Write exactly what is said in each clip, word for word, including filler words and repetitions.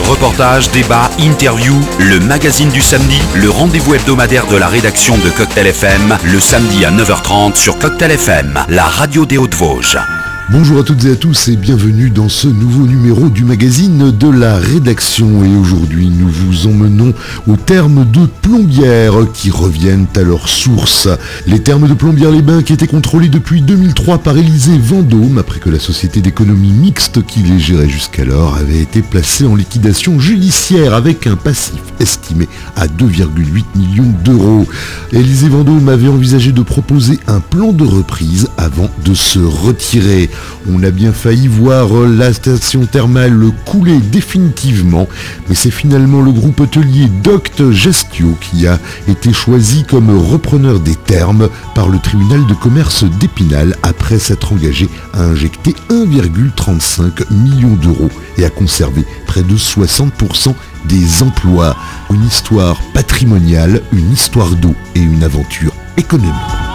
Reportages, débats, interviews, le magazine du samedi, le rendez-vous hebdomadaire de la rédaction de Cocktail F M, le samedi à neuf heures trente sur Cocktail F M, la radio des Hauts-de-Vosges. Bonjour à toutes et à tous et bienvenue dans ce nouveau numéro du magazine de la rédaction. Et aujourd'hui, nous vous emmenons aux thermes de Plombières qui reviennent à leur source. Les thermes de Plombières-les-Bains qui étaient contrôlés depuis deux mille trois par Élysée Vendôme après que la société d'économie mixte qui les gérait jusqu'alors avait été placée en liquidation judiciaire avec un passif estimé à deux virgule huit millions d'euros. Élysée Vendôme avait envisagé de proposer un plan de reprise avant de se retirer. On a bien failli voir la station thermale couler définitivement, mais c'est finalement le groupe hôtelier Doct Gestio qui a été choisi comme repreneur des thermes par le tribunal de commerce d'Épinal après s'être engagé à injecter un virgule trente-cinq millions d'euros et à conserver près de soixante pour cent des emplois. Une histoire patrimoniale, une histoire d'eau et une aventure économique.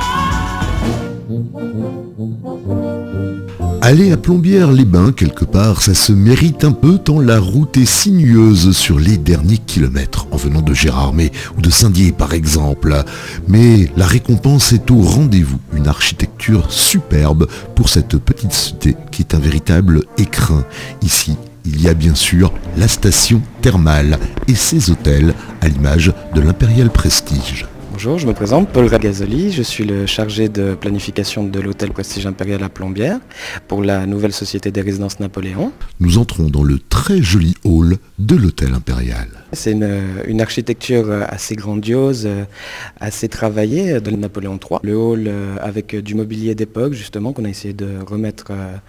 Aller à Plombières-les-Bains, quelque part, ça se mérite un peu tant la route est sinueuse sur les derniers kilomètres, en venant de Gérardmer ou de Saint-Dié par exemple. Mais la récompense est au rendez-vous, une architecture superbe pour cette petite cité qui est un véritable écrin. Ici, il y a bien sûr la station thermale et ses hôtels à l'image de l'Impérial Prestige. Bonjour, je me présente, Paul Ragazoli, je suis le chargé de planification de l'hôtel Prestige Impérial à Plombières pour la nouvelle société des résidences Napoléon. Nous entrons dans le très joli hall de l'hôtel Impérial. C'est une, une architecture assez grandiose, assez travaillée de Napoléon trois. Le hall avec du mobilier d'époque justement qu'on a essayé de remettre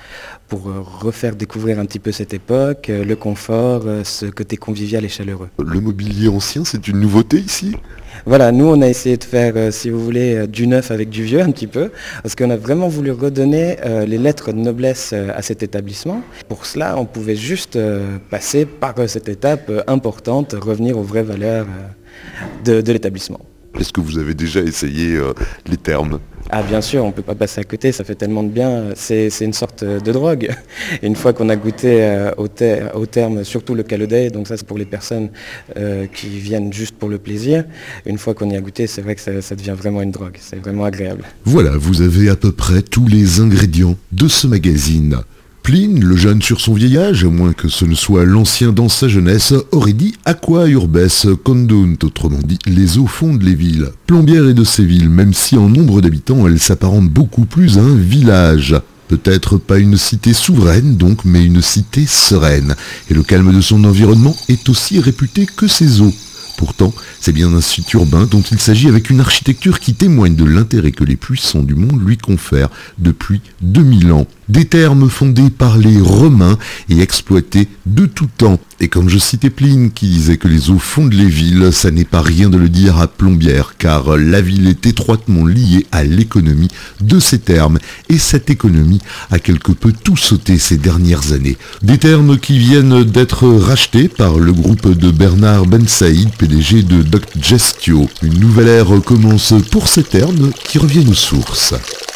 pour refaire découvrir un petit peu cette époque, le confort, ce côté convivial et chaleureux. Le mobilier ancien, c'est une nouveauté ici ? Voilà, nous on a essayé de faire, euh, si vous voulez, euh, du neuf avec du vieux un petit peu, parce qu'on a vraiment voulu redonner euh, les lettres de noblesse euh, à cet établissement. Pour cela, on pouvait juste euh, passer par euh, cette étape euh, importante, revenir aux vraies valeurs euh, de, de l'établissement. Est-ce que vous avez déjà essayé euh, les thermes ? Ah bien sûr, on ne peut pas passer à côté, ça fait tellement de bien, c'est, c'est une sorte de drogue. Et une fois qu'on a goûté euh, au, ter- au terme, surtout le Calaudet, donc ça c'est pour les personnes euh, qui viennent juste pour le plaisir, une fois qu'on y a goûté, c'est vrai que ça, ça devient vraiment une drogue, c'est vraiment agréable. Voilà, vous avez à peu près tous les ingrédients de ce magazine. Pline, le jeune sur son vieil âge, à moins que ce ne soit l'ancien dans sa jeunesse, aurait dit aqua urbes condunt, autrement dit les eaux fondent les villes. Plombières est de ces villes, même si en nombre d'habitants, elle s'apparente beaucoup plus à un village. Peut-être pas une cité souveraine donc, mais une cité sereine. Et le calme de son environnement est aussi réputé que ses eaux. Pourtant, c'est bien un site urbain dont il s'agit avec une architecture qui témoigne de l'intérêt que les puissants du monde lui confèrent depuis deux mille ans. Des thermes fondés par les Romains et exploités de tout temps. Et comme je citais Pline qui disait que les eaux fondent les villes, ça n'est pas rien de le dire à Plombières, car la ville est étroitement liée à l'économie de ces thermes. Et cette économie a quelque peu tout sauté ces dernières années. Des thermes qui viennent d'être rachetés par le groupe de Bernard Ben Saïd, P D G de Doct Gestio. Une nouvelle ère commence pour ces thermes qui reviennent aux sources.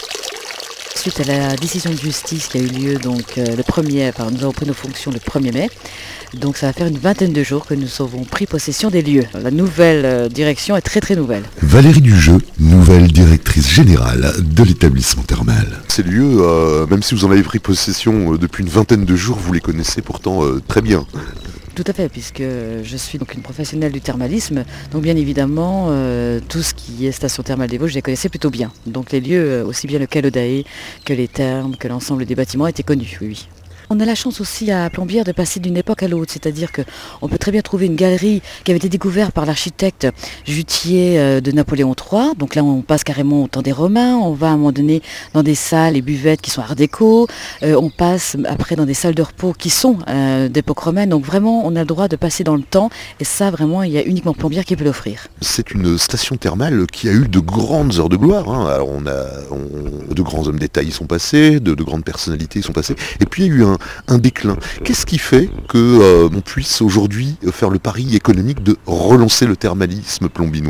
Suite à la décision de justice qui a eu lieu donc euh, le premier, enfin nous avons pris nos fonctions le premier mai, donc ça va faire une vingtaine de jours que nous avons pris possession des lieux. La nouvelle euh, direction est très très nouvelle. Valérie Dujeu, nouvelle directrice générale de l'établissement thermal. Ces lieux, euh, même si vous en avez pris possession euh, depuis une vingtaine de jours, vous les connaissez pourtant euh, très bien. Tout à fait, puisque je suis donc une professionnelle du thermalisme, donc bien évidemment, euh, tout ce qui est station thermale des Vosges, je les connaissais plutôt bien. Donc les lieux, aussi bien le Calaudet que les thermes, que l'ensemble des bâtiments étaient connus, oui, oui. On a la chance aussi à Plombières de passer d'une époque à l'autre, c'est-à-dire qu'on peut très bien trouver une galerie qui avait été découverte par l'architecte Juttier de Napoléon trois. Donc là, on passe carrément au temps des Romains, on va à un moment donné dans des salles et buvettes qui sont art déco, euh, on passe après dans des salles de repos qui sont euh, d'époque romaine. Donc vraiment, on a le droit de passer dans le temps et ça, vraiment, il y a uniquement Plombières qui peut l'offrir. C'est une station thermale qui a eu de grandes heures de gloire. Hein. Alors on a on, de grands hommes d'État y sont passés, de, de grandes personnalités y sont passées, et puis il y a eu un un déclin. Qu'est-ce qui fait que euh, on puisse aujourd'hui faire le pari économique de relancer le thermalisme plombinois ?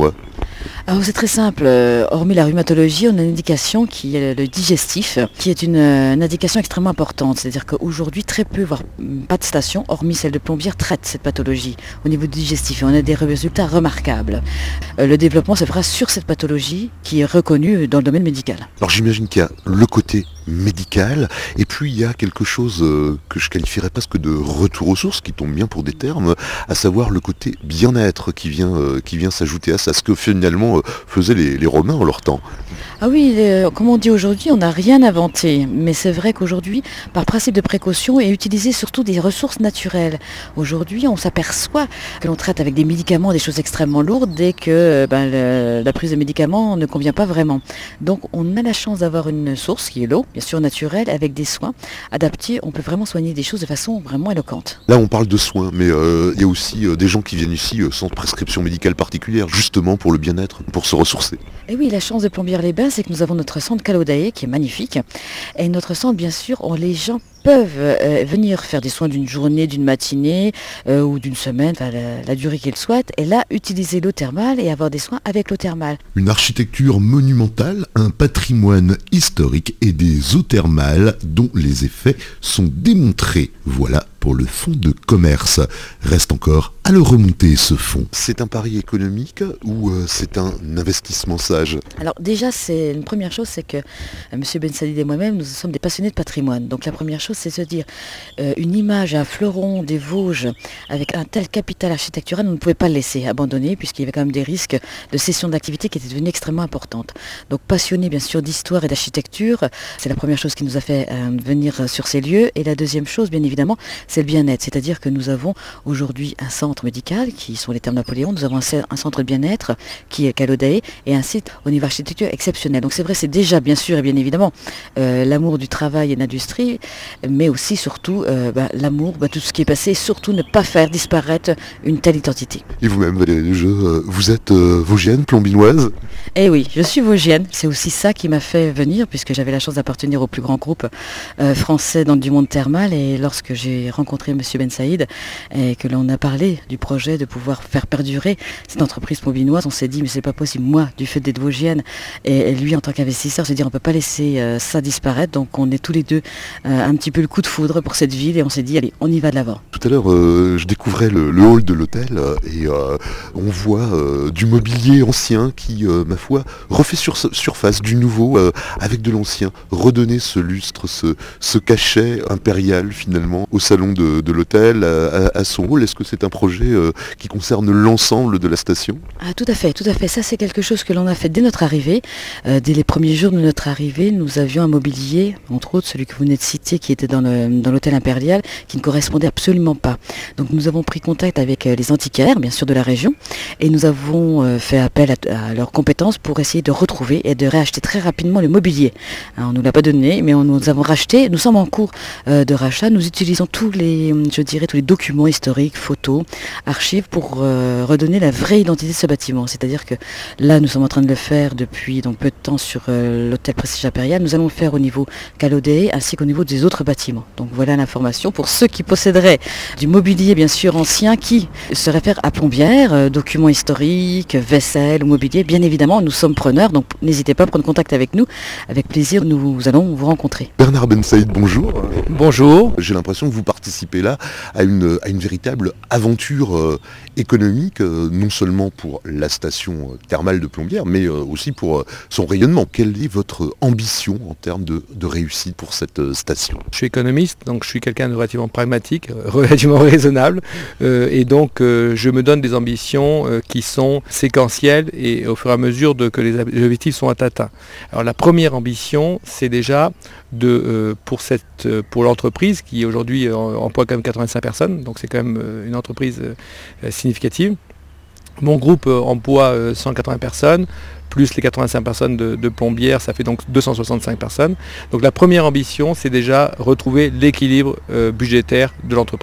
Alors c'est très simple, euh, hormis la rhumatologie, on a une indication qui est le digestif, qui est une, une indication extrêmement importante. C'est-à-dire qu'aujourd'hui, très peu, voire pas de station, hormis celle de Plombières, traite cette pathologie au niveau du digestif. Et on a des résultats remarquables. Euh, le développement se fera sur cette pathologie qui est reconnue dans le domaine médical. Alors j'imagine qu'il y a le côté médical, et puis il y a quelque chose euh, que je qualifierais presque de retour aux sources, qui tombe bien pour des termes, à savoir le côté bien-être qui vient, euh, qui vient s'ajouter à ça, ce que finalement euh, faisaient les, les Romains en leur temps. Ah oui, euh, comme on dit aujourd'hui, on n'a rien inventé, mais c'est vrai qu'aujourd'hui, par principe de précaution, est utilisé surtout des ressources naturelles. Aujourd'hui, on s'aperçoit que l'on traite avec des médicaments des choses extrêmement lourdes et que ben, le, la prise de médicaments ne convient pas vraiment. Donc on a la chance d'avoir une source qui est l'eau, bien sûr naturelle, avec des soins adaptés. On peut vraiment soigner des choses de façon vraiment éloquente. Là on parle de soins, mais euh, il y a aussi euh, des gens qui viennent ici euh, sans prescription médicale particulière, justement pour le bien-être, pour se ressourcer. Et oui, la chance de Plombières-les-Bains, c'est que nous avons notre centre Calodae qui est magnifique. Et notre centre, bien sûr, on, les gens peuvent euh, venir faire des soins d'une journée, d'une matinée euh, ou d'une semaine, enfin, la, la durée qu'ils souhaitent, et là, utiliser l'eau thermale et avoir des soins avec l'eau thermale. Une architecture monumentale, un patrimoine historique et des eaux thermales dont les effets sont démontrés. Voilà pour le fonds de commerce. Reste encore à le remonter, ce fonds. C'est un pari économique ou euh, c'est un investissement sage? Alors déjà, c'est une première chose, c'est que euh, M. Ben Saïd et moi-même, nous sommes des passionnés de patrimoine. Donc la première chose, c'est se dire, euh, une image, un fleuron des Vosges avec un tel capital architectural, on ne pouvait pas le laisser abandonner, puisqu'il y avait quand même des risques de cession d'activité qui étaient devenus extrêmement importantes. Donc passionné bien sûr d'histoire et d'architecture, c'est la première chose qui nous a fait euh, venir sur ces lieux. Et la deuxième chose, bien évidemment, c'est le bien-être. C'est-à-dire que nous avons aujourd'hui un centre médical, qui sont les Thermes Napoléon, nous avons un, un centre de bien-être qui est Calodae, et un site au niveau architecture exceptionnel. Donc c'est vrai, c'est déjà bien sûr et bien évidemment euh, l'amour du travail et de l'industrie, mais aussi surtout euh, bah, l'amour de bah, tout ce qui est passé, et surtout ne pas faire disparaître une telle identité. Et vous-même, Valérie Lejeux, vous êtes euh, vosgienne, plombinoise? Eh oui, je suis vosgienne. C'est aussi ça qui m'a fait venir, puisque j'avais la chance d'appartenir au plus grand groupe euh, français dans du monde thermal, et lorsque j'ai rencontré M. Ben Saïd et que l'on a parlé du projet de pouvoir faire perdurer cette entreprise plombinoise, on s'est dit mais c'est pas possible, moi du fait d'être vosgienne et, et lui en tant qu'investisseur, se dire on peut pas laisser euh, ça disparaître. Donc on est tous les deux euh, un petit peu le coup de foudre pour cette ville et on s'est dit allez, on y va de l'avant. Tout à l'heure euh, je découvrais le, le hall de l'hôtel euh, et euh, on voit euh, du mobilier ancien qui euh, ma foi refait sur surface du nouveau euh, avec de l'ancien, redonner ce lustre, ce, ce cachet impérial finalement au salon de, de l'hôtel, à, à son hall. Est-ce que c'est un projet euh, qui concerne l'ensemble de la station? Ah, tout à fait, tout à fait. Ça, c'est quelque chose que l'on a fait dès notre arrivée. Euh, dès les premiers jours de notre arrivée, nous avions un mobilier, entre autres celui que vous venez de citer, qui était dans, le, dans l'hôtel impérial, qui ne correspondait absolument pas. Donc nous avons pris contact avec euh, les antiquaires, bien sûr, de la région, et nous avons euh, fait appel à, à leurs compétences pour essayer de retrouver et de réacheter très rapidement le mobilier. Hein, on ne nous l'a pas donné, mais on, nous avons racheté. Nous sommes en cours euh, de rachat. Nous utilisons tous les, je dirais, tous les documents historiques, photos, archives pour euh, redonner la vraie identité de ce bâtiment. C'est-à-dire que là, nous sommes en train de le faire depuis donc, peu de temps sur euh, l'hôtel Prestige Impérial. Nous allons le faire au niveau Calodae ainsi qu'au niveau des autres bâtiments. Donc voilà l'information pour ceux qui posséderaient du mobilier bien sûr ancien qui se réfère à Plombières, euh, documents historiques, vaisselle ou mobilier. Bien évidemment, nous sommes preneurs, donc n'hésitez pas à prendre contact avec nous. Avec plaisir, nous allons vous rencontrer. Bernard Ben Saïd, bonjour. Bonjour. J'ai l'impression que vous participez là à une, à une véritable aventure euh, économique, euh, non seulement pour la station euh, thermale de Plombières, mais euh, aussi pour euh, son rayonnement. Quelle est votre ambition en termes de, de réussite pour cette euh, station? Je suis économiste, donc je suis quelqu'un de relativement pragmatique, euh, relativement raisonnable, euh, et donc euh, je me donne des ambitions euh, qui sont séquentielles et au fur et à mesure de, que les objectifs sont atteints. Alors la première ambition, c'est déjà de, euh, pour, cette, euh, pour l'entreprise qui aujourd'hui euh, emploie quand même quatre-vingt-cinq personnes, donc c'est quand même euh, une entreprise euh, significative. Mon groupe euh, emploie euh, cent quatre-vingts personnes, plus les quatre-vingt-cinq personnes de, de Plombières, ça fait donc deux cent soixante-cinq personnes. Donc la première ambition, c'est déjà retrouver l'équilibre euh, budgétaire de l'entreprise.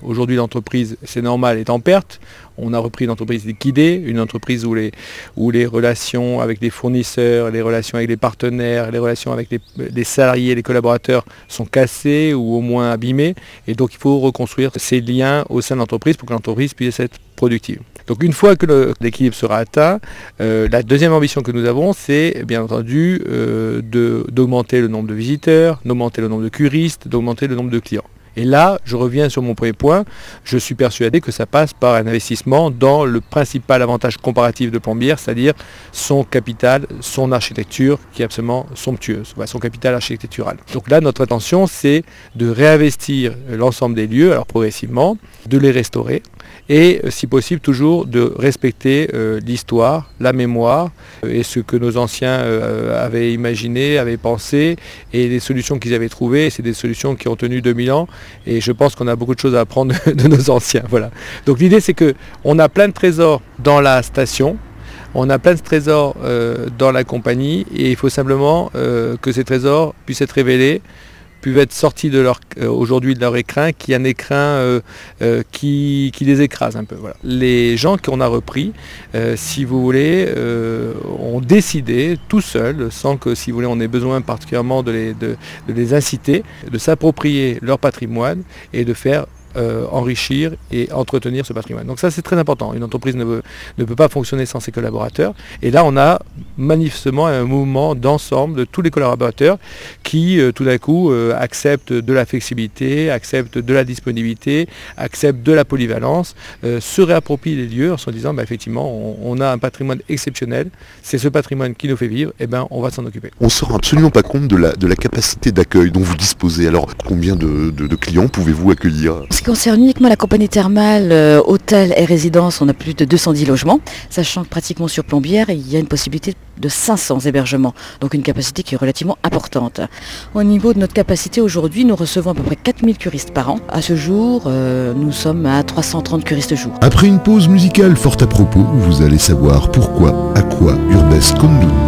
Aujourd'hui, l'entreprise, c'est normal, est en perte. On a repris une entreprise liquidée, une entreprise où les, où les relations avec les fournisseurs, les relations avec les partenaires, les relations avec les, les salariés, les collaborateurs sont cassées ou au moins abîmées. Et donc il faut reconstruire ces liens au sein de l'entreprise pour que l'entreprise puisse être productive. Donc une fois que le, l'équilibre sera atteint, euh, la deuxième ambition que nous avons, c'est bien entendu euh, de, d'augmenter le nombre de visiteurs, d'augmenter le nombre de curistes, d'augmenter le nombre de clients. Et là, je reviens sur mon premier point, je suis persuadé que ça passe par un investissement dans le principal avantage comparatif de Plombières, c'est-à-dire son capital, son architecture qui est absolument somptueuse, son capital architectural. Donc là, notre intention, c'est de réinvestir l'ensemble des lieux, alors progressivement, de les restaurer et, si possible, toujours de respecter euh, l'histoire, la mémoire euh, et ce que nos anciens euh, avaient imaginé, avaient pensé et les solutions qu'ils avaient trouvées. C'est des solutions qui ont tenu deux mille ans. Et je pense qu'on a beaucoup de choses à apprendre de nos anciens. Voilà. Donc l'idée, c'est qu'on a plein de trésors dans la station, on a plein de trésors euh, dans la compagnie, et il faut simplement euh, que ces trésors puissent être révélés, puissent être sortis de leur, euh, aujourd'hui de leur écrin, qui est un écrin euh, euh, qui, qui les écrase un peu. Voilà. Les gens qu'on a repris, euh, si vous voulez, euh, ont décidé tout seuls, sans que, si vous voulez, on ait besoin particulièrement de les, de, de les inciter, de s'approprier leur patrimoine et de faire Euh, enrichir et entretenir ce patrimoine. Donc ça, c'est très important. Une entreprise ne, veut, ne peut pas fonctionner sans ses collaborateurs. Et là, on a manifestement un mouvement d'ensemble de tous les collaborateurs qui, euh, tout d'un coup, euh, acceptent de la flexibilité, acceptent de la disponibilité, acceptent de la polyvalence, euh, se réapproprient les lieux en se disant, bah, effectivement, on, on a un patrimoine exceptionnel. C'est ce patrimoine qui nous fait vivre. Et ben, on va s'en occuper. On ne se rend absolument pas compte de la, de la capacité d'accueil dont vous disposez. Alors, combien de, de, de clients pouvez-vous accueillir ? Ce qui concerne uniquement la compagnie thermale, euh, hôtel et résidence, on a plus de deux cent dix logements, sachant que pratiquement sur Plombières, il y a une possibilité de cinq cents hébergements, donc une capacité qui est relativement importante. Au niveau de notre capacité aujourd'hui, nous recevons à peu près quatre mille curistes par an. À ce jour, euh, nous sommes à trois cent trente curistes jour. Après une pause musicale fort à propos, vous allez savoir pourquoi Aqua Urbes Condunt.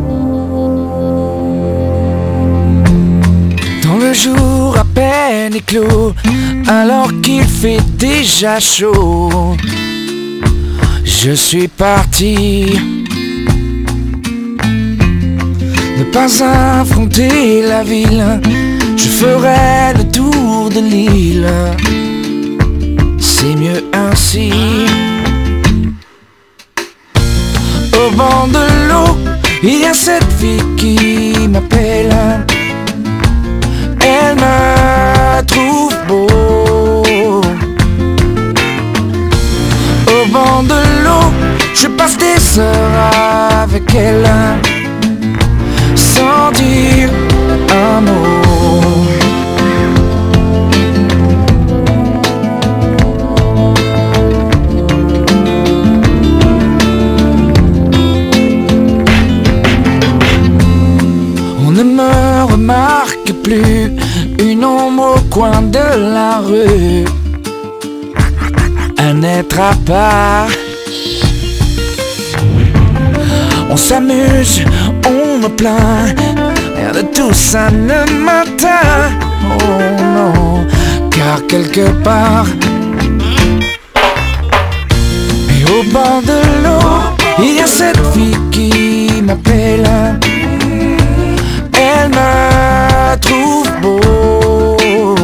Dans le jour à peine éclos, alors qu'il fait déjà chaud, je suis parti. Ne pas affronter la ville, je ferai le tour de l'île. C'est mieux ainsi. Au bord de l'eau, il y a cette fille qui m'appelle. Elle me trouve beau. Au bord de l'eau, je passe des heures avec elle, sans dire un mot. On ne me remarque plus, une ombre au coin de la rue, un être à part. On s'amuse, on me plaint, rien de tout ça ne m'atteint. Oh non, car quelque part, et au bord de l'eau, il y a cette fille qui m'appelle. Elle me trouve beau.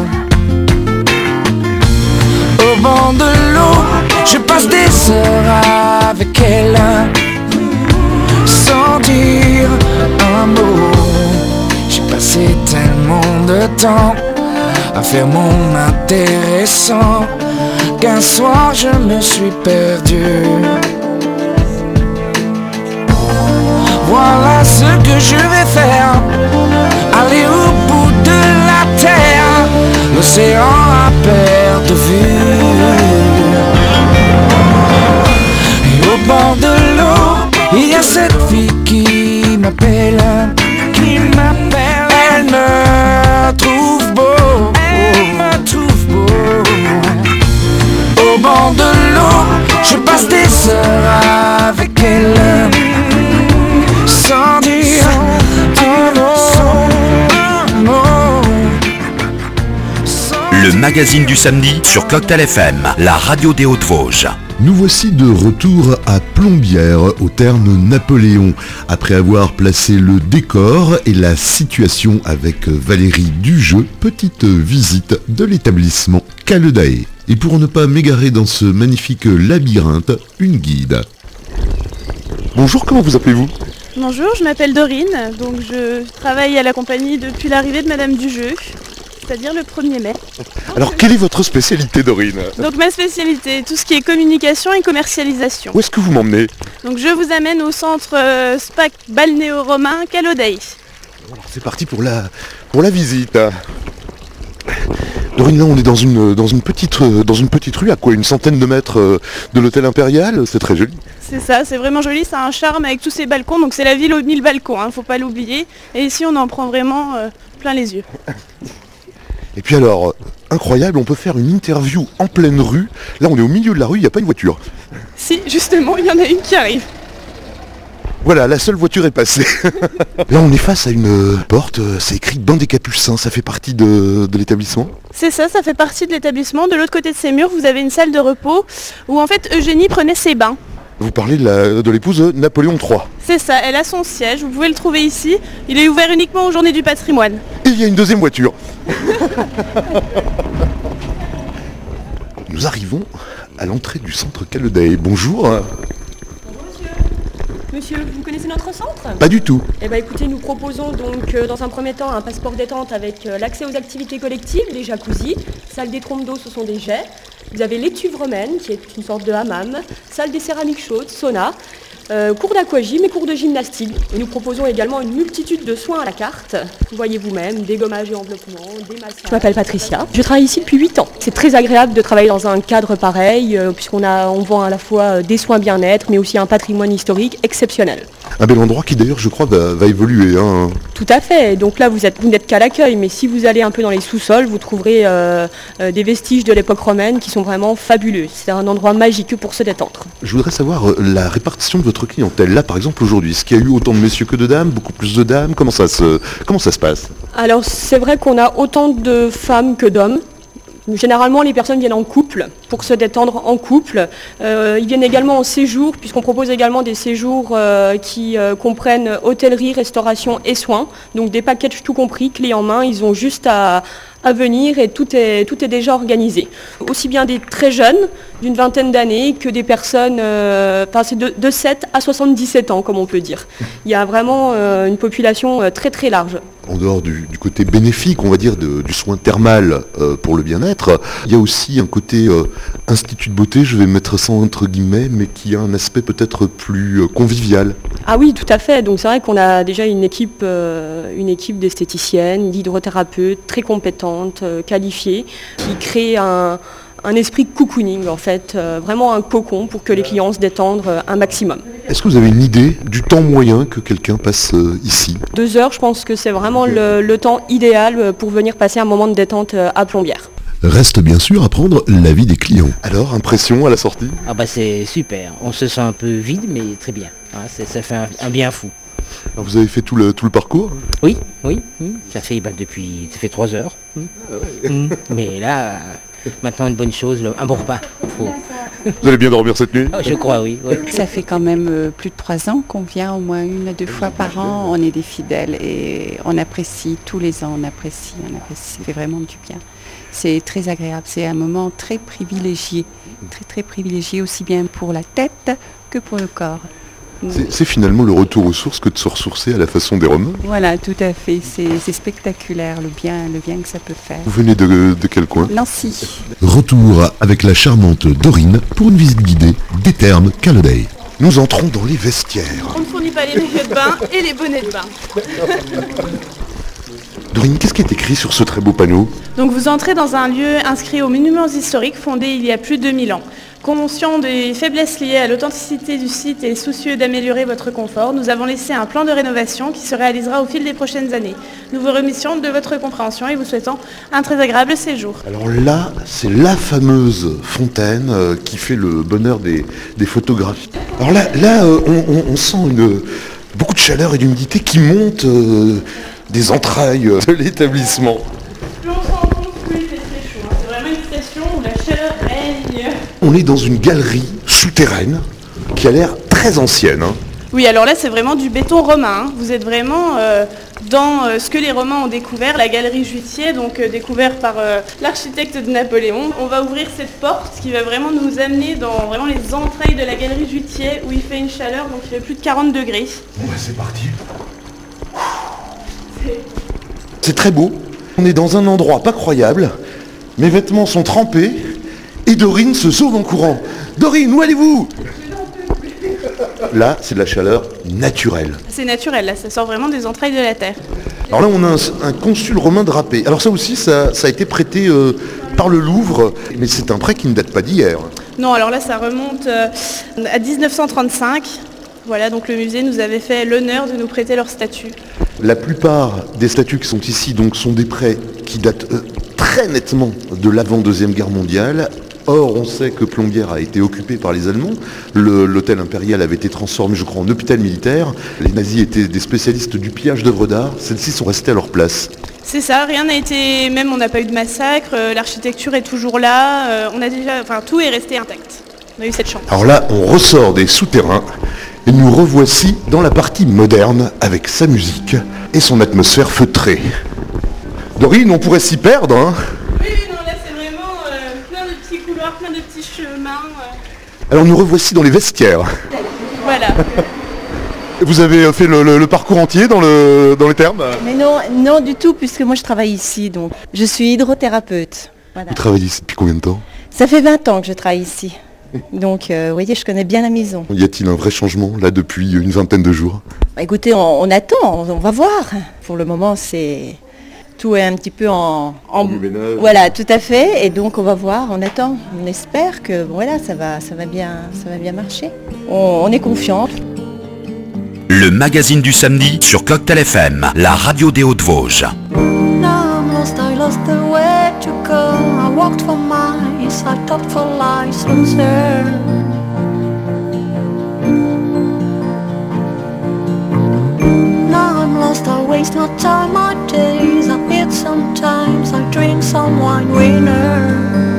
Au bord de l'eau, je passe des heures avec elle, sans dire un mot. J'ai passé tellement de temps à faire mon intéressant qu'un soir je me suis perdu. Voilà ce que je vais faire, aller au bout de la terre, l'océan à perte de vue. Et au bord de l'eau, il y a cette fille qui m'appelle, qui m'appelle. Elle me trouve beau, elle me trouve beau. Au bord de l'eau, je passe des heures avec elle, sans dire un mot, un mot. Le magazine du samedi sur Cocktail F M, la radio des Hauts-de-Vosges. Nous voici de retour à Plombières, au terme Napoléon, après avoir placé le décor et la situation avec Valérie Dujeu, petite visite de l'établissement Caledae. Et pour ne pas m'égarer dans ce magnifique labyrinthe, une guide. Bonjour, comment vous appelez-vous ? Bonjour, je m'appelle Dorine, donc je travaille à la compagnie depuis l'arrivée de Madame Dujeu, c'est-à-dire le premier mai. Alors, quelle est votre spécialité, Dorine ? Donc ma spécialité, tout ce qui est communication et commercialisation. Où est-ce que vous m'emmenez ? Donc je vous amène au centre euh, Spa balnéo-romain Caledae. Alors, c'est parti pour la, pour la visite. Dorine, là on est dans une, dans, une petite, dans une petite rue, à quoi, une centaine de mètres de l'hôtel Impérial, c'est très joli. C'est ça, c'est vraiment joli, ça a un charme avec tous ces balcons, donc c'est la ville aux mille balcons, hein, faut pas l'oublier. Et ici on en prend vraiment euh, plein les yeux. Et puis alors, incroyable, on peut faire une interview en pleine rue. Là on est au milieu de la rue, il n'y a pas une voiture. Si, justement, il y en a une qui arrive. Voilà, la seule voiture est passée. Là on est face à une porte, c'est écrit Bain des Capucins, ça fait partie de, de l'établissement ? C'est ça, ça fait partie de l'établissement. De l'autre côté de ces murs, vous avez une salle de repos où en fait Eugénie prenait ses bains. Vous parlez de, la, de l'épouse de Napoléon trois. C'est ça, elle a son siège, vous pouvez le trouver ici. Il est ouvert uniquement aux journées du patrimoine. Et il y a une deuxième voiture. Nous arrivons à l'entrée du centre Caledae. Bonjour. Monsieur, vous connaissez notre centre ? Pas du tout. Eh bien écoutez, nous proposons donc euh, dans un premier temps un passeport détente avec euh, l'accès aux activités collectives, des jacuzzis, salle des trompes d'eau, ce sont des jets. Vous avez l'étuve romaine, qui est une sorte de hammam, salle des céramiques chaudes, sauna, euh, cours d'aquagym et cours de gymnastique. Et nous proposons également une multitude de soins à la carte. Vous voyez vous-même, dégommage et enveloppement, des massages. Je m'appelle Patricia, je travaille ici depuis huit ans. C'est très agréable de travailler dans un cadre pareil, euh, puisqu'on a, on vend à la fois des soins bien-être, mais aussi un patrimoine historique exceptionnel. Un bel endroit qui d'ailleurs je crois va, va évoluer. Hein. Tout à fait, donc là vous, êtes, vous n'êtes qu'à l'accueil, mais si vous allez un peu dans les sous-sols, vous trouverez euh, euh, des vestiges de l'époque romaine qui sont vraiment fabuleux. C'est un endroit magique pour se détendre. Je voudrais savoir euh, la répartition de votre clientèle. Là par exemple aujourd'hui, est-ce qu'il y a eu autant de messieurs que de dames, beaucoup plus de dames ? Comment ça se, comment ça se passe ? Alors c'est vrai qu'on a autant de femmes que d'hommes. Généralement, les personnes viennent en couple, pour se détendre en couple. Euh, ils viennent également en séjour, puisqu'on propose également des séjours euh, qui euh, comprennent hôtellerie, restauration et soins. Donc des packages tout compris, clés en main. Ils ont juste à, à venir et tout est, tout est déjà organisé. Aussi bien des très jeunes, d'une vingtaine d'années, que des personnes euh, passées de, de sept à soixante-dix-sept ans, comme on peut dire. Il y a vraiment euh, une population euh, très très large. En dehors du, du côté bénéfique, on va dire, de, du soin thermal euh, pour le bien-être, il y a aussi un côté euh, institut de beauté, je vais mettre ça entre guillemets, mais qui a un aspect peut-être plus euh, convivial. Ah oui, tout à fait. Donc c'est vrai qu'on a déjà une équipe, euh, une équipe d'esthéticiennes, d'hydrothérapeutes très compétentes, euh, qualifiées, qui créent un, un esprit cocooning en fait, euh, vraiment un cocon pour que les clients se détendent euh, un maximum. Est-ce que vous avez une idée du temps moyen que quelqu'un passe euh, ici ? Deux heures, je pense que c'est vraiment le, le temps idéal pour venir passer un moment de détente euh, à Plombières. Reste bien sûr à prendre l'avis des clients. Alors, impression à la sortie ? Ah bah c'est super, on se sent un peu vide mais très bien, hein, c'est, ça fait un, un bien fou. Alors, vous avez fait tout le, tout le parcours ? Oui, oui, hum, ça fait bah, depuis, ça fait trois heures. Hum. Hum, mais là, euh, maintenant une bonne chose, le, un bon repas. Faut... Vous allez bien dormir cette nuit ? Oh, je crois, oui, oui. Ça fait quand même euh, plus de trois ans qu'on vient au moins une à deux fois par an. On est des fidèles et on apprécie tous les ans, on apprécie, on apprécie, ça fait vraiment du bien. C'est très agréable, c'est un moment très privilégié, très très privilégié aussi bien pour la tête que pour le corps. C'est, c'est finalement le retour aux sources que de se ressourcer à la façon des Romains. Voilà, tout à fait, c'est, c'est spectaculaire le bien, le bien que ça peut faire. Vous venez de, de quel coin ? Nancy. Retour avec la charmante Dorine pour une visite guidée des thermes Caledae. Nous entrons dans les vestiaires. On ne fournit pas les maillots de bain et les bonnets de bain. Dorine, qu'est-ce qui est écrit sur ce très beau panneau ? Donc vous entrez dans un lieu inscrit aux monuments historiques fondé il y a plus de deux mille ans. Conscient des faiblesses liées à l'authenticité du site et soucieux d'améliorer votre confort, nous avons laissé un plan de rénovation qui se réalisera au fil des prochaines années. Nous vous remercions de votre compréhension et vous souhaitons un très agréable séjour. Alors là, c'est la fameuse fontaine euh, qui fait le bonheur des, des photographies. Alors là, là euh, on, on, on sent une, beaucoup de chaleur et d'humidité qui monte euh, des entrailles de l'établissement. Plus on se rend compte, plus il fait très chaud. C'est On est dans une galerie souterraine qui a l'air très ancienne. Hein. Oui, alors là, c'est vraiment du béton romain. Hein. Vous êtes vraiment euh, dans euh, ce que les Romains ont découvert, la galerie Juitier, donc euh, découvert par euh, l'architecte de Napoléon. On va ouvrir cette porte qui va vraiment nous amener dans vraiment les entrailles de la galerie Juitier où il fait une chaleur, donc il fait plus de quarante degrés. Bon bah c'est parti. C'est très beau. On est dans un endroit pas croyable. Mes vêtements sont trempés et Dorine se sauve en courant. Dorine, où allez-vous ? Là, c'est de la chaleur naturelle. C'est naturel, là, ça sort vraiment des entrailles de la terre. Alors là, on a un, un consul romain drapé. Alors ça aussi, ça, ça a été prêté euh, par le Louvre, mais c'est un prêt qui ne date pas d'hier. Non, alors là, ça remonte euh, à dix-neuf cent trente-cinq. Voilà, donc le musée nous avait fait l'honneur de nous prêter leur statue. La plupart des statues qui sont ici donc, sont des prêts qui datent euh, très nettement de l'avant-deuxième guerre mondiale. Or, on sait que Plombières a été occupée par les Allemands. Le, l'hôtel impérial avait été transformé, je crois, en hôpital militaire. Les nazis étaient des spécialistes du pillage d'œuvres d'art. Celles-ci sont restées à leur place. C'est ça, rien n'a été... Même on n'a pas eu de massacre, euh, l'architecture est toujours là. Euh, on a déjà... Enfin, tout est resté intact. On a eu cette chance. Alors là, on ressort des souterrains et nous revoici dans la partie moderne avec sa musique et son atmosphère feutrée. Dorine, on pourrait s'y perdre, hein ? Plein de petits chemins. Euh. Alors nous revoici dans les vestiaires. Voilà. Vous avez fait le, le, le parcours entier dans, le, dans les thermes ? Mais non, non du tout, puisque moi je travaille ici, donc je suis hydrothérapeute. Voilà. Vous travaillez ici depuis combien de temps ? Ça fait vingt ans que je travaille ici. Donc euh, vous voyez, je connais bien la maison. Y a-t-il un vrai changement là depuis une vingtaine de jours ? Bah, écoutez, on, on attend, on, on va voir. Pour le moment, c'est... Tout est un petit peu en, en... voilà, tout à fait. Et donc on va voir, on attend, on espère que voilà, ça va, ça va bien, ça va bien marcher. On, on est confiant. Le magazine du samedi sur Cocktail F M, la radio des Hauts-de-Vosges. I waste no time, my days I eat sometimes, I drink some wine winner.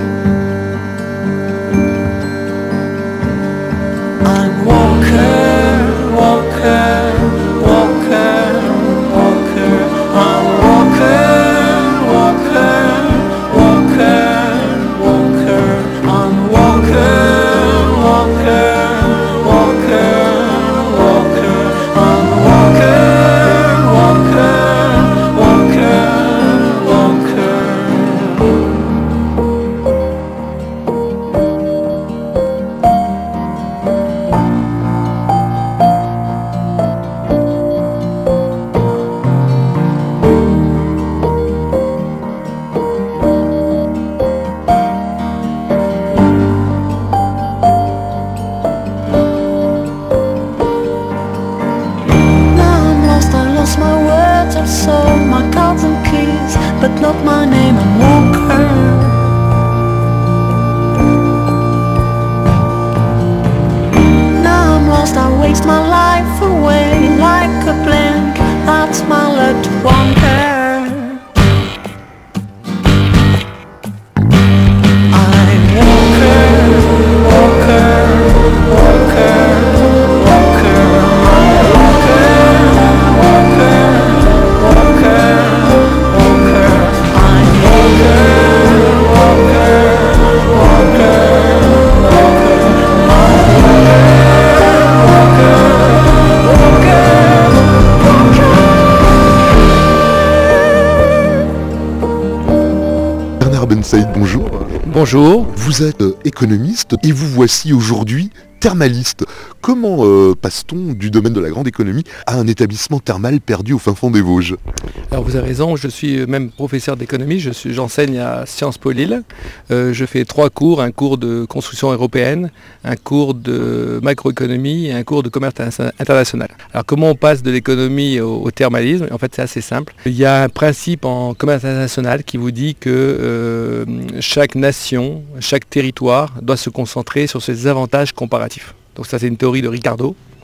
I'm walker, walker, walker, walker. I'm walker, walker, walker, walker. I'm walker, walker, walker, walker. I'm walker. Not my name, I'm Walker. Now I'm lost, I waste my life away like a blink. That's my luck to wander. I'm Walker, Walker, Walker, Walker. I'm Walker, Walker, Walker. Saïd, bonjour. Bonjour. Vous êtes euh, économiste et vous voici aujourd'hui thermaliste. Comment euh, passe-t-on du domaine de la grande économie à un établissement thermal perdu au fin fond des Vosges ? Alors vous avez raison, je suis même professeur d'économie, je suis, j'enseigne à Sciences Po Lille. Euh, je fais trois cours, un cours de construction européenne, un cours de macroéconomie et un cours de commerce international. Alors comment on passe de l'économie au, au thermalisme ? En fait c'est assez simple. Il y a un principe en commerce international qui vous dit que euh, chaque nation, chaque territoire doit se concentrer sur ses avantages comparatifs. Donc ça c'est une théorie de Ricardo.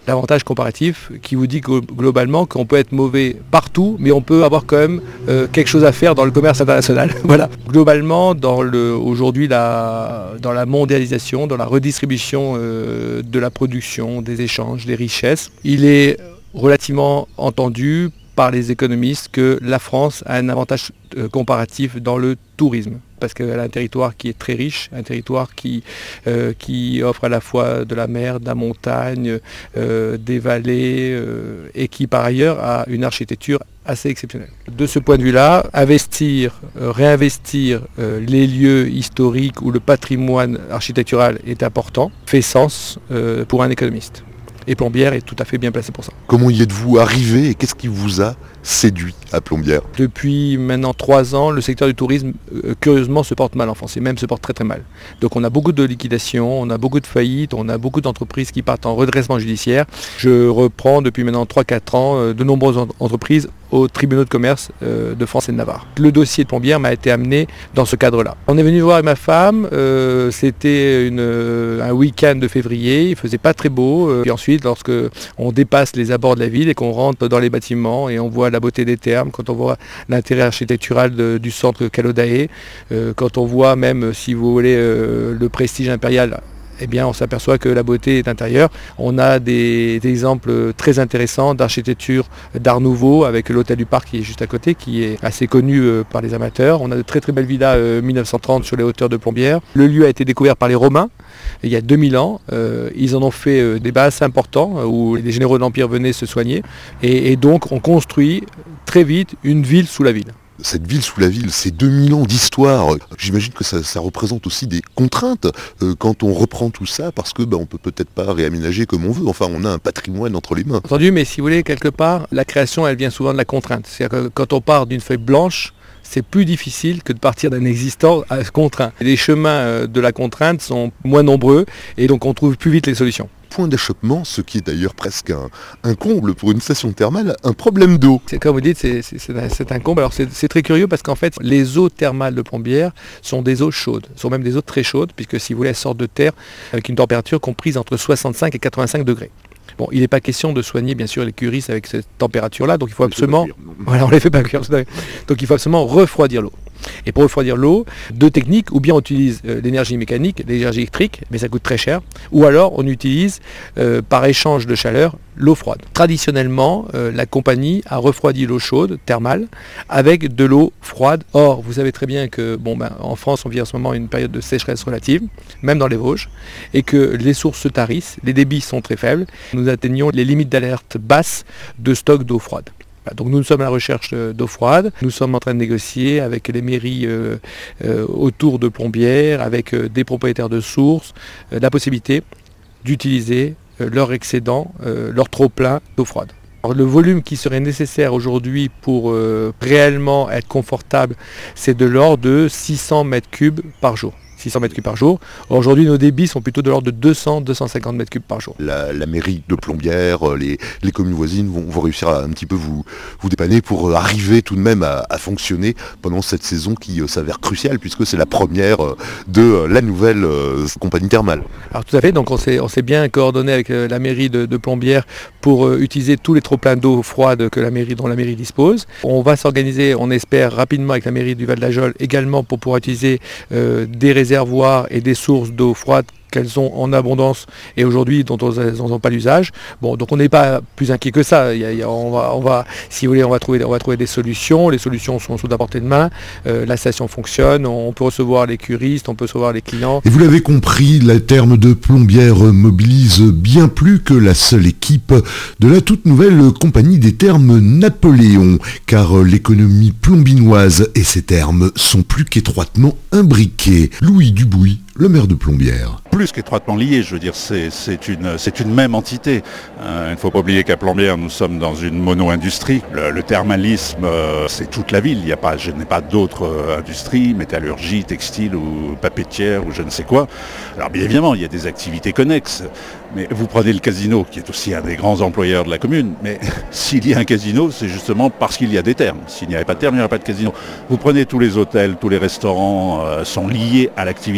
l'avantage comparatif qui vous dit que, globalement qu'on peut être mauvais partout, mais on peut avoir quand même euh, quelque chose à faire dans le commerce international. Voilà. Globalement, dans le, aujourd'hui, la, dans la mondialisation, dans la redistribution euh, de la production, des échanges, des richesses, il est relativement entendu par les économistes que la France a un avantage euh, comparatif dans le tourisme, parce qu'elle a un territoire qui est très riche, un territoire qui, euh, qui offre à la fois de la mer, de la montagne, euh, des vallées, euh, et qui par ailleurs a une architecture assez exceptionnelle. De ce point de vue-là, investir, euh, réinvestir euh, les lieux historiques où le patrimoine architectural est important, fait sens euh, pour un économiste. Et Plombières est tout à fait bien placé pour ça. Comment y êtes-vous arrivé et qu'est-ce qui vous a séduit à Plombières? Depuis maintenant trois ans, le secteur du tourisme, euh, curieusement, se porte mal en France, et même se porte très très mal. Donc on a beaucoup de liquidations, on a beaucoup de faillites, on a beaucoup d'entreprises qui partent en redressement judiciaire. Je reprends depuis maintenant trois quatre ans euh, de nombreuses en- entreprises aux tribunaux de commerce euh, de France et de Navarre. Le dossier de Plombières m'a été amené dans ce cadre-là. On est venu voir avec ma femme, euh, c'était une, euh, un week-end de février, il faisait pas très beau. Euh, puis ensuite, lorsque on dépasse les abords de la ville et qu'on rentre dans les bâtiments et on voit la beauté des thermes, quand on voit l'intérêt architectural de, du centre Calodae, euh, quand on voit même, si vous voulez, euh, le prestige impérial, eh bien, on s'aperçoit que la beauté est intérieure. On a des, des exemples très intéressants d'architecture d'art nouveau avec l'hôtel du Parc qui est juste à côté, qui est assez connu euh, par les amateurs. On a de très très belles villas euh, mille neuf cent trente sur les hauteurs de Plombières. Le lieu a été découvert par les Romains il y a deux mille ans. Euh, ils en ont fait euh, des bases importants euh, où les généraux de l'Empire venaient se soigner. Et, et donc on construit très vite une ville sous la ville. Cette ville sous la ville, ces deux mille ans d'histoire, j'imagine que ça, ça représente aussi des contraintes euh, quand on reprend tout ça, parce que bah, on peut peut-être pas réaménager comme on veut. Enfin, on a un patrimoine entre les mains. Entendu, mais si vous voulez, quelque part, la création, elle vient souvent de la contrainte. C'est-à-dire que quand on part d'une feuille blanche, c'est plus difficile que de partir d'un existant à contraint. Les chemins de la contrainte sont moins nombreux et donc on trouve plus vite les solutions. Point d'achoppement, ce qui est d'ailleurs presque un, un comble pour une station thermale, un problème d'eau. C'est, comme vous dites, c'est, c'est, c'est, un, c'est un comble. Alors c'est, c'est très curieux parce qu'en fait, les eaux thermales de Plombières sont des eaux chaudes, sont même des eaux très chaudes, puisque si vous voulez, elles sortent de terre avec une température comprise entre soixante-cinq et quatre-vingt-cinq degrés. Bon, il n'est pas question de soigner bien sûr les curistes avec cette température-là, donc il faut absolument... Voilà, on les fait pas cuire. Donc il faut absolument refroidir l'eau. Et pour refroidir l'eau, deux techniques, ou bien on utilise euh, l'énergie mécanique, l'énergie électrique, mais ça coûte très cher, ou alors on utilise euh, par échange de chaleur l'eau froide. Traditionnellement, euh, la compagnie a refroidi l'eau chaude, thermale, avec de l'eau froide. Or, vous savez très bien que bon, ben, en France, on vit en ce moment une période de sécheresse relative, même dans les Vosges, et que les sources se tarissent, les débits sont très faibles. Nous atteignons les limites d'alerte basses de stock d'eau froide. Donc nous sommes à la recherche d'eau froide, nous sommes en train de négocier avec les mairies euh, euh, autour de Plombières, avec euh, des propriétaires de sources, euh, la possibilité d'utiliser euh, leur excédent, euh, leur trop-plein d'eau froide. Alors, le volume qui serait nécessaire aujourd'hui pour euh, réellement être confortable, c'est de l'ordre de six cents mètres cubes par jour. six cents mètres cubes par jour. Aujourd'hui, nos débits sont plutôt de l'ordre de deux cents à deux cent cinquante mètres cubes par jour. La, la mairie de Plombières, les, les communes voisines vont, vont réussir à un petit peu vous, vous dépanner pour arriver tout de même à, à fonctionner pendant cette saison qui euh, s'avère cruciale puisque c'est la première euh, de euh, la nouvelle euh, compagnie thermale. Alors tout à fait, donc on s'est, on s'est bien coordonné avec euh, la mairie de, de Plombières pour euh, utiliser tous les trop-pleins d'eau froide que la mairie, dont la mairie dispose. On va s'organiser, on espère, rapidement avec la mairie du Val-d'Ajol également pour pouvoir utiliser euh, des réservoirs et des sources d'eau froide qu'elles ont en abondance et aujourd'hui dont elles n'ont pas l'usage. Bon, donc on n'est pas plus inquiet que ça. Il y a, il y a, on va, on va, si vous voulez, on va trouver, on va trouver des solutions. Les solutions sont sous la portée de main. Euh, la station fonctionne. On peut recevoir les curistes, on peut recevoir les clients. Et vous l'avez compris, la therme de Plombières mobilise bien plus que la seule équipe de la toute nouvelle compagnie des thermes Napoléon, car l'économie plombinoise et ses thermes sont plus qu'étroitement imbriqués. Louis Dubouis, le maire de Plombières. Plus qu'étroitement lié, je veux dire, c'est, c'est, une, c'est une même entité. Euh, il ne faut pas oublier qu'à Plombières, nous sommes dans une mono-industrie. Le, le thermalisme, euh, c'est toute la ville. Il y a pas, je n'ai pas d'autres euh, industries, métallurgie, textile ou papetière ou je ne sais quoi. Alors bien évidemment, il y a des activités connexes. Mais vous prenez le casino, qui est aussi un des grands employeurs de la commune. Mais s'il y a un casino, c'est justement parce qu'il y a des thermes. S'il n'y avait pas de thermes, il n'y aurait pas de casino. Vous prenez tous les hôtels, tous les restaurants euh, sont liés à l'activité thermale.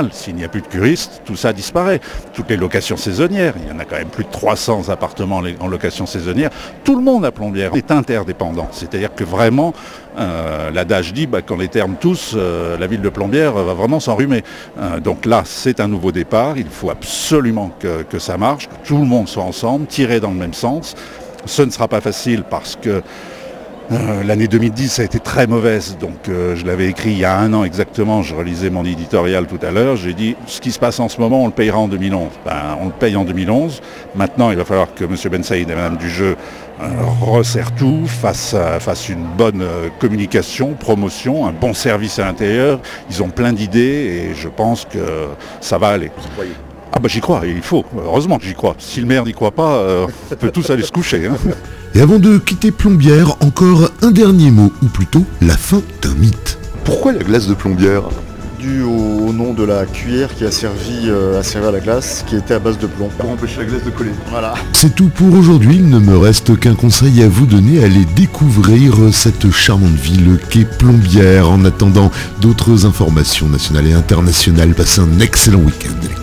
final, s'il n'y a plus de curistes, tout ça disparaît. Toutes les locations saisonnières, il y en a quand même plus de trois cents appartements en location saisonnière. Tout le monde à Plombières est interdépendant. C'est-à-dire que vraiment, euh, l'adage dit, bah, quand les termes tous, euh, la ville de Plombières va vraiment s'enrhumer. Euh, donc là, c'est un nouveau départ. Il faut absolument que, que ça marche, que tout le monde soit ensemble, tiré dans le même sens. Ce ne sera pas facile parce que Euh, l'année deux mille dix a été très mauvaise, donc euh, je l'avais écrit il y a un an exactement, je relisais mon éditorial tout à l'heure, j'ai dit ce qui se passe en ce moment on le payera en deux mille onze. Ben, on le paye en deux mille onze, maintenant il va falloir que M. Ben Saïd et Mme Dujeu euh, resserrent tout, fassent, euh, fassent une bonne euh, communication, promotion, un bon service à l'intérieur, ils ont plein d'idées et je pense que ça va aller. Ah bah j'y crois, il faut, heureusement que j'y crois. Si le maire n'y croit pas, euh, on peut tous aller se coucher. Hein. Et avant de quitter Plombières, encore un dernier mot, ou plutôt la fin d'un mythe. Pourquoi la glace de Plombières ? Dû au, au nom de la cuillère qui a servi euh, à servir la glace, qui était à base de plomb. Pour empêcher la glace de coller. Voilà. C'est tout pour aujourd'hui, il ne me reste qu'un conseil à vous donner, allez découvrir cette charmante ville qu'est Plombières. En attendant d'autres informations nationales et internationales, passez un excellent week-end.